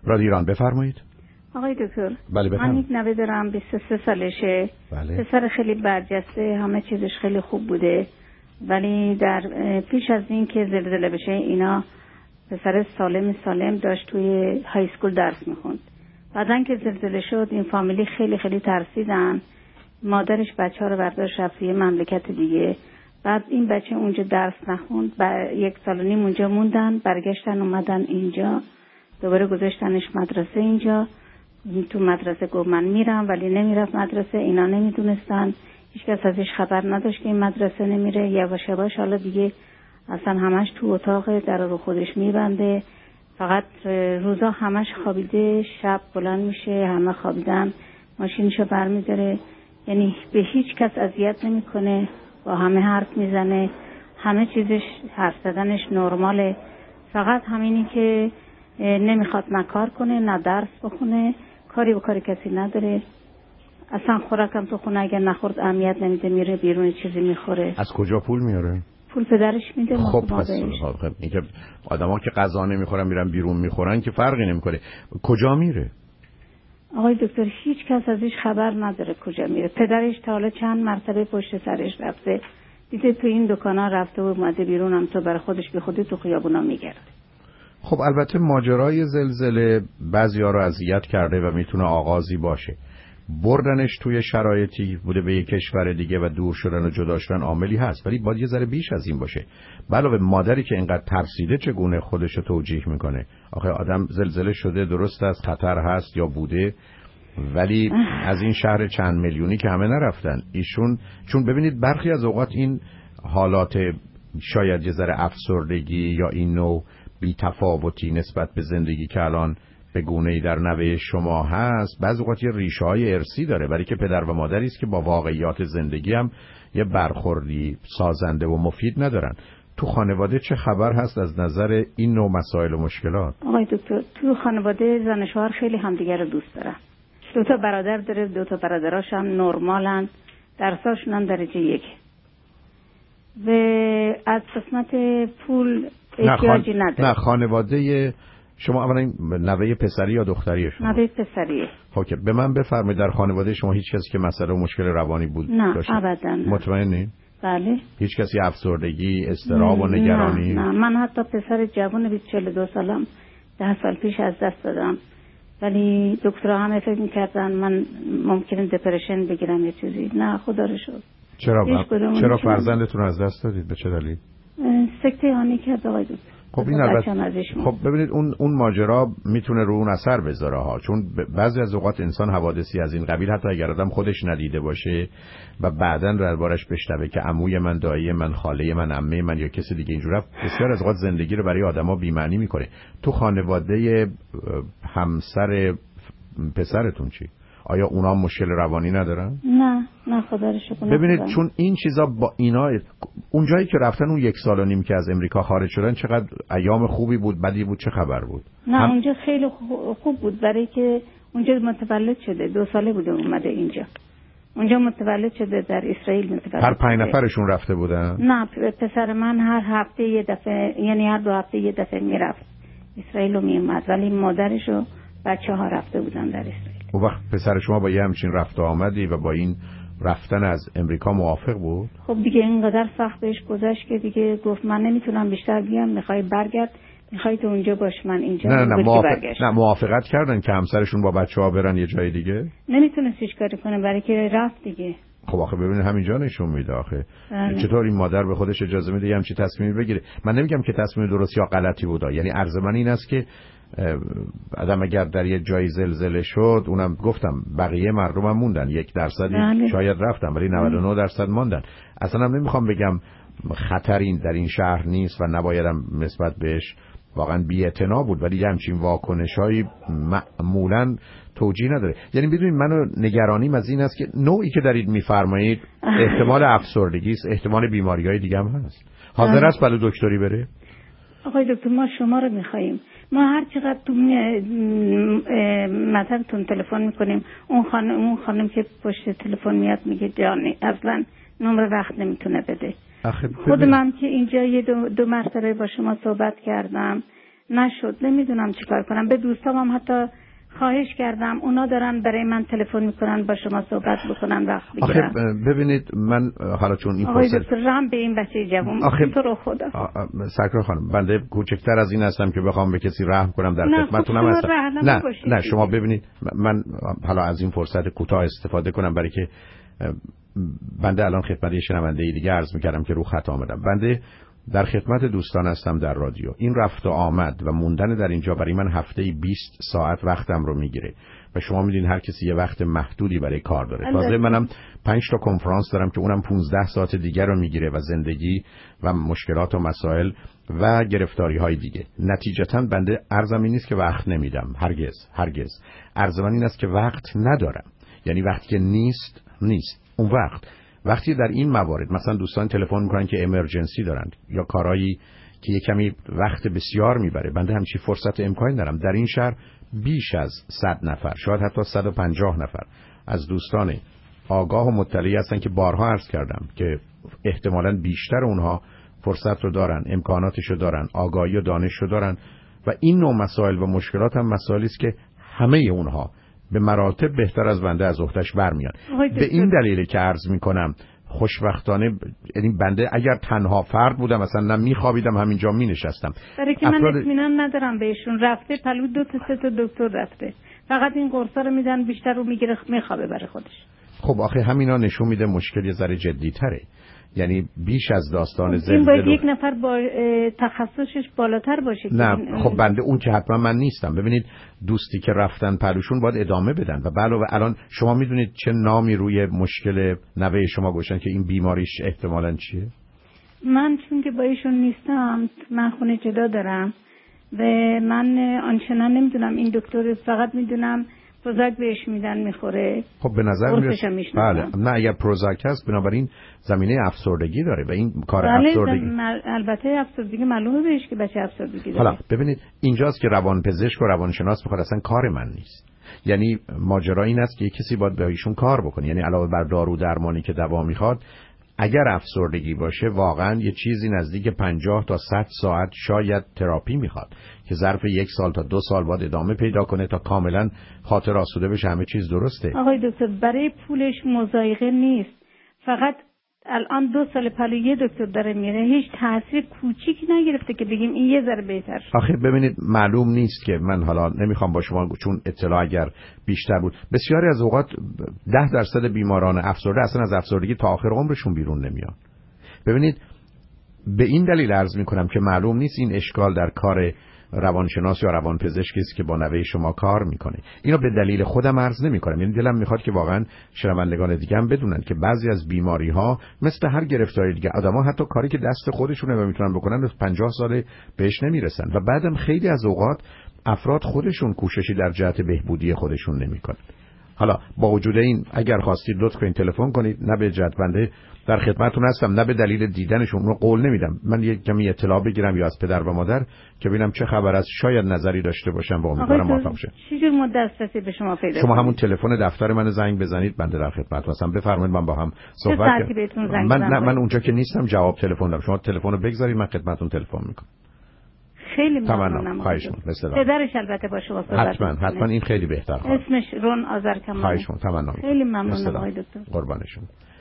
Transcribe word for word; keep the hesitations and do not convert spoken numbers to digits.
رادیو ایران بفرمایید. آقای دکتر، بله من یک نوه دارم بیست و سه سالشه. بله. پسر خیلی برجسته، همه چیزش خیلی خوب بوده، ولی در پیش از این که زلزله بشه اینا پسر سالم سالم داشت توی های اسکول درس میخوند. بعدن که زلزله شد این فامیلی خیلی خیلی ترسیدن. مادرش بچه ها رو برداشت رفت یه مملکت دیگه. بعد این بچه اونجا درس نخوند، یک سال و نیم اونجا موندن، برگشتن اومدن اینجا، دوباره گذاشتنش مدرسه اینجا. تو مدرسه گفت من میرم، ولی نمیرفت مدرسه. اینا نمیدونستن، هیچ کس ازش خبر نداشت که این مدرسه نمیره. یواش یواش حالا دیگه اصلا همش تو اتاق در رو خودش میبنده، فقط روزا همش خوابیده، شب بلند میشه همه خوابیدن، ماشینشو برمیداره، یعنی به هیچ کس اذیت نمیکنه، با همه حرف میزنه، همه چیزش حرف زدنش نرماله. فقط همینی که نمیخواد نه کار کنه نه درس بخونه، کاری به کاری کسی نداره. اصلا خوراکم تو خونه اگر نخورد اهمیت نمیده، میره بیرون چیزی میخوره. از کجا پول میاره؟ پول پدرش میده. خب پس خب این که آدما که غذا نمیخورن میرن بیرون میخورن که فرقی نمیکنه. کجا میره؟ آقای دکتر هیچ کس ازش خبر نداره کجا میره. پدرش تا حالا چند مرتبه پشت سرش رفته، دیده تو این دکانا رفته و اومده بیرون، هم تو برای خودش به خودی تو خیابونا میگرده. خب البته ماجرای زلزله بعضیا رو اذیت کرده و میتونه آغازی باشه. بردنش توی شرایطی بوده به یک کشور دیگه و دور شدن و جدا شدن عاملی هست، ولی باید یه ذره بیش از این باشه. علاوه مادری که اینقدر ترسیده چگونه خودش رو توجیه میکنه؟ آخه آدم زلزله شده، درست است خطر هست یا بوده، ولی از این شهر چند میلیونی که همه نرفتن. ایشون چون ببینید برخی از اوقات این حالات شاید یه ذره افسردگی یا این نوع بی تفاوتی نسبت به زندگی که الان به گونه‌ای در نوه شما هست، بعضی اوقات یه ریشه‌های ارثی داره، برای که پدر و مادری است که با واقعیات زندگی هم یه برخوردی سازنده و مفید ندارن. تو خانواده چه خبر هست از نظر این نوع مسائل و مشکلات؟ آقای دکتر تو خانواده زن و شوهر خیلی همدیگه رو دوست دارن. دو تا برادر داره، دو تا برادراش هم نرمالن، درساشون هم درجه یک. و از قسمت پول احتیاجی نه خان... نداره. نه خانواده شما اولا نوه پسری یا دختری شما؟ نوه پسریه. خب که به من بفرمایید در خانواده شما هیچ کسی که مسئله و مشکل روانی بود نه داشت؟ ابدا. مطمئنی؟ بله. هیچ کسی افسردگی، اضطراب و نگرانی؟ نه, نه من حتی پسر جوان بیست و چهل و دو سالم ده سال پیش از دست دادم، ولی دکترها همه فکر می‌کردن من ممکنه دپرشن بگیرم یه چیزی. نه خدا رو شکر. چرا چرا فرزندتون از دست دادید؟ به چه دلیل؟ سکته هانی کرد آقای دکتر. خب این البته خب ببینید اون اون ماجرا میتونه رو اون اثر بذاره ها، چون بعضی از اوقات انسان حوادثی از این قبیل حتی اگر آدم خودش ندیده باشه و بعداً دربارش بشنوه که عموی من، دایی من، خاله من، عمه من یا کسی دیگه اینجوری رفت، بسیار از اوقات زندگی رو برای آدما بی معنی میکنه. تو خانواده همسر پسرتون چی؟ آیا اونا مشکل روانی ندارن؟ نه نه خدا رو شکر. ببینید چون این چیزا با اینا اونجایی که رفتن اون یک سال و نیم که از امریکا خارج شدن چقدر ایام خوبی بود بدی بود چه خبر بود؟ نه هم... اونجا خیلی خوب بود، برای که اونجا متولد شده، دو ساله بوده اومده اینجا. اونجا متولد شده، در اسرائیل متولد. هر پنج نفرشون رفته بودن؟ نه پسر من هر هفته یه دفعه، یعنی هر دو هفته یه دفعه میرفت اسرائیل و میومد، ولی مادرش و بچه ها رفته بودن در اسرائیل. اون وقت پسر شما با یه همچین رفت و آمدی و با این رفتن از امریکا موافق بود؟ خب دیگه اینقدر سخت بهش گذشت که دیگه گفت من نمیتونم بیشتر بیام، میخوای برگرد، میخوای تو اونجا باش، من اینجا. نه نه موافق... نه موافقت کردن که همسرشون با بچه‌ها برن یه جای دیگه؟ نمیتونست هیچ کاری کنه برای که رفت دیگه. خب آخه ببینید همینجا نشون میده آخه بله. چطور این مادر به خودش اجازه میده یه همچین تصمیمی بگیره؟ من نمیگم که تصمیم درست یا غلطی بوده، یعنی عرض من این است که آدم اگر در یه جای زلزله شد، اونم گفتم بقیه مردم هم موندن، یک درصدی بله. شاید رفتن ولی نود و نه درصد ماندن. اصلا هم نمیخوام بگم خطری در این شهر نیست و نبایدم نسبت بهش واقعا بی‌اعتنا بود، ولی همچین واکنش‌هایی معمولاً توجیه نداره. یعنی بدونید منو نگرانیم از این است که نوعی که دارید میفرمایید احتمال افسردگی است، احتمال بیماری‌های دیگه هم هست. حاضر است برای دکتری بره؟ آقای دکتر ما شما رو می‌خوایم. ما هر چقدر تو مطبتون تلفن میکنیم، اون خانم اون خانم که پشت تلفن میاد میگه جانی اصلا نمره وقت نمیتونه بده. خود من که اینجا یه دو, دو مرتبه با شما صحبت کردم، نشد. نمیدونم چیکار کنم. به دوستام هم حتی خواهش کردم، اونا دارن برای من تلفن میکنن با شما صحبت بکنن وقت بگیرن. آخه ببینید من حالا چون این آقای فرصت دکتر رحم به این بچه جوان آخه تو رو خدا. سرکار خانم بنده کوچکتر از این هستم که بخوام به کسی رحم کنم در خدمتتونم هستم. نه نه شما ببینید من حالا از این فرصت کوتاه استفاده کنم برای که بنده الان خدمت یه شنونده دیگه عرض میکردم که رو خط آمدم. بنده در خدمت دوستان هستم در رادیو. این رفت و آمد و موندن در اینجا برای من هفته‌ای بیست ساعت وقتم رو میگیره و شما میدونید هر کسی یه وقت محدودی برای کار داره. تازه منم پنج تا کنفرانس دارم که اونم پانزده ساعت دیگر رو میگیره و زندگی و مشکلات و مسائل و گرفتاری های دیگه. نتیجتاً بنده عرضم این نیست که وقت نمیدم، هرگز هرگز. عرض من این است که وقت ندارم. یعنی وقتی که نیست نیست. اون وقت وقتی در این موارد مثلا دوستان تلفن میکنن که امرجنسی دارن یا کارایی که یه کمی وقت بسیار میبره، بنده همچی فرصت امکانی ندارم. در این شهر بیش از صد نفر شاید حتی صد و پنجاه نفر از دوستان آگاه و مطلعی هستن که بارها عرض کردم که احتمالاً بیشتر اونها فرصت رو دارن، امکاناتش رو دارن، آگاهی و دانش رو دارن و این نوع مسائل و مشکلات هم مسائلی است که همه اونها به مراتب بهتر از بنده از عهده‌اش برمیاد. به این دلیلی که عرض میکنم خوشبختانه یعنی بنده اگر تنها فرد بودم مثلا نه میخوابیدم همینجا مینشستم. برای که من اطمینان ندارم بهشون. رفته پلو دو تا سه تا دکتر رفته، فقط این قرصا رو میدن بیشتر رو میگیره میخوابه برای خودش. خب آخه همینا نشون میده مشکل یه ذره جدی‌تره. یعنی بیش از داستان زلزله. این باید یک نفر با تخصصش بالاتر باشه. نه خب بنده اون که حتما من نیستم. ببینید دوستی که رفتن پلوشون باید ادامه بدن و علاوه الان شما میدونید چه نامی روی مشکل نوه شما گذاشتن که این بیماریش احتمالاً چیه؟ من چون که با ایشون نیستم، من خونه جدا دارم و من آنچنان نمیدونم. این دکتر فقط میدونم پروزاک بهش میدن میخوره. خب به نظر میاد بله. نه اگر پروزاک هست بنابراین زمینه افسردگی داره و این کار بله افسردگی مل... البته افسردگی معلومه بهش که بچه افسردگی داره. حالا ببینید اینجاست که روانپزشک و روانشناس میخواد، اصلا کار من نیست. یعنی ماجرا این است که یک کسی باید به ایشون کار بکنه. یعنی علاوه بر دارو درمانی که دوا میخواد، اگر افسردگی باشه واقعا یه چیزی نزدیک پنجاه تا صد ساعت شاید تراپی میخواد که ظرف یک سال تا دو سال باید ادامه پیدا کنه تا کاملا خاطر آسوده بشه همه چیز درسته. آقای دکتر برای پولش مضایقه نیست، فقط الان دو سال پلو یه دکتر داره میره، هیچ تاثیر کوچیکی نگرفته که بگیم این یه ذره بهتر. آخه ببینید معلوم نیست که من حالا نمیخوام با شما چون اطلاع اگر بیشتر بود، بسیاری از اوقات ده درصد بیماران افسرده اصلا از افسردگی تا آخر عمرشون بیرون نمیان. ببینید به این دلیل عرض میکنم که معلوم نیست این اشکال در کار روانشناس یا روانپزشکی است که با نوه شما کار میکنه. اینو به دلیل خودم عرض نمیکنم، یعنی دلم میخواد که واقعا شنوندگان دیگه هم بدونن که بعضی از بیماری ها مثل هر گرفتاری دیگه آدما حتی کاری که دست خودشونه و میتونن بکنن پنجاه سال بهش نمیرسن و بعدم خیلی از اوقات افراد خودشون کوششی در جهت بهبودی خودشون نمیکنن. حالا با وجود این اگر خواستید لطف کنید تلفن کنید، نه به جهت بنده در خدمتتون هستم نه به دلیل دیدنشون، رو قول نمیدم. من یک کمی اطلاع بگیرم یا از پدر و مادر که ببینم چه خبر است، شاید نظری داشته باشم و امیدوارم موفق باشم. چجور ما دسترسی به شما پیدا شما همون تلفن دفتر من زنگ بزنید، بنده در خدمت هستم. بفرمایید من با هم صحبت کنم. من نه من اونجا که نیستم جواب تلفن دارم، شما تلفن رو بگذارید من خدمتتون تلفن میکنم. خیلی ممنونم. خواهش می‌کنم. پدرش البته با شما صحبت حتما حتما این خیلی بهتر. اسمش رون آذرکمان. خواهش می‌کنم. تمام. خیلی ممنونم آقای دکتر. قربانشون.